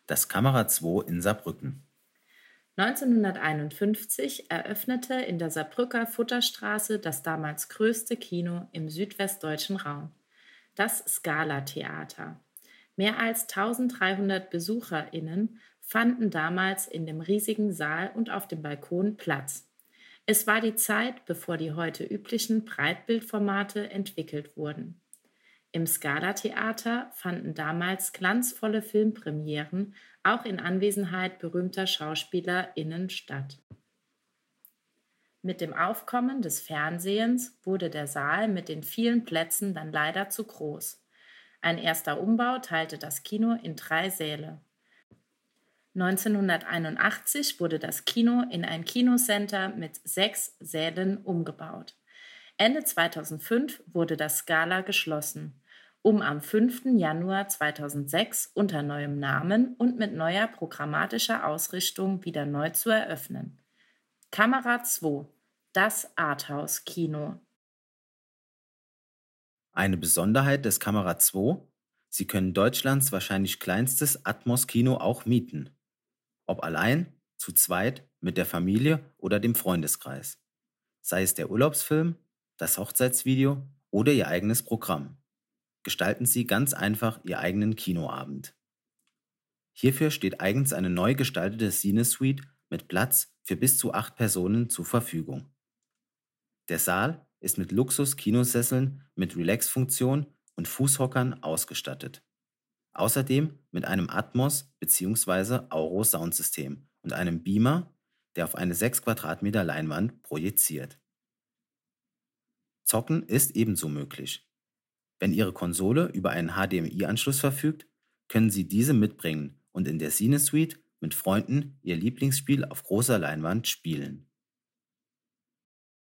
Das Kamera 2 in Saarbrücken. 1951 eröffnete in der Saarbrücker Futterstraße das damals größte Kino im südwestdeutschen Raum, das Scala-Theater. Mehr als 1300 BesucherInnen fanden damals in dem riesigen Saal und auf dem Balkon Platz. Es war die Zeit, bevor die heute üblichen Breitbildformate entwickelt wurden. Im Scala-Theater fanden damals glanzvolle Filmpremieren auch in Anwesenheit berühmter SchauspielerInnen statt. Mit dem Aufkommen des Fernsehens wurde der Saal mit den vielen Plätzen dann leider zu groß. Ein erster Umbau teilte das Kino in 3 Säle. 1981 wurde das Kino in ein Kinocenter mit 6 Sälen umgebaut. Ende 2005 wurde das Scala geschlossen, um am 5. Januar 2006 unter neuem Namen und mit neuer programmatischer Ausrichtung wieder neu zu eröffnen. Kamera 2, das Arthouse-Kino. Eine Besonderheit des Kamera 2: Sie können Deutschlands wahrscheinlich kleinstes Atmos-Kino auch mieten. Ob allein, zu zweit, mit der Familie oder dem Freundeskreis. Sei es der Urlaubsfilm, das Hochzeitsvideo oder Ihr eigenes Programm. Gestalten Sie ganz einfach Ihr eigenen Kinoabend. Hierfür steht eigens eine neu gestaltete Cinesuite mit Platz für bis zu 8 Personen zur Verfügung. Der Saal ist mit Luxus-Kinosesseln mit Relax-Funktion und Fußhockern ausgestattet. Außerdem mit einem Atmos- bzw. Auro-Soundsystem und einem Beamer, der auf eine 6 Quadratmeter Leinwand projiziert. Zocken ist ebenso möglich. Wenn Ihre Konsole über einen HDMI-Anschluss verfügt, können Sie diese mitbringen und in der Cinesuite mit Freunden Ihr Lieblingsspiel auf großer Leinwand spielen.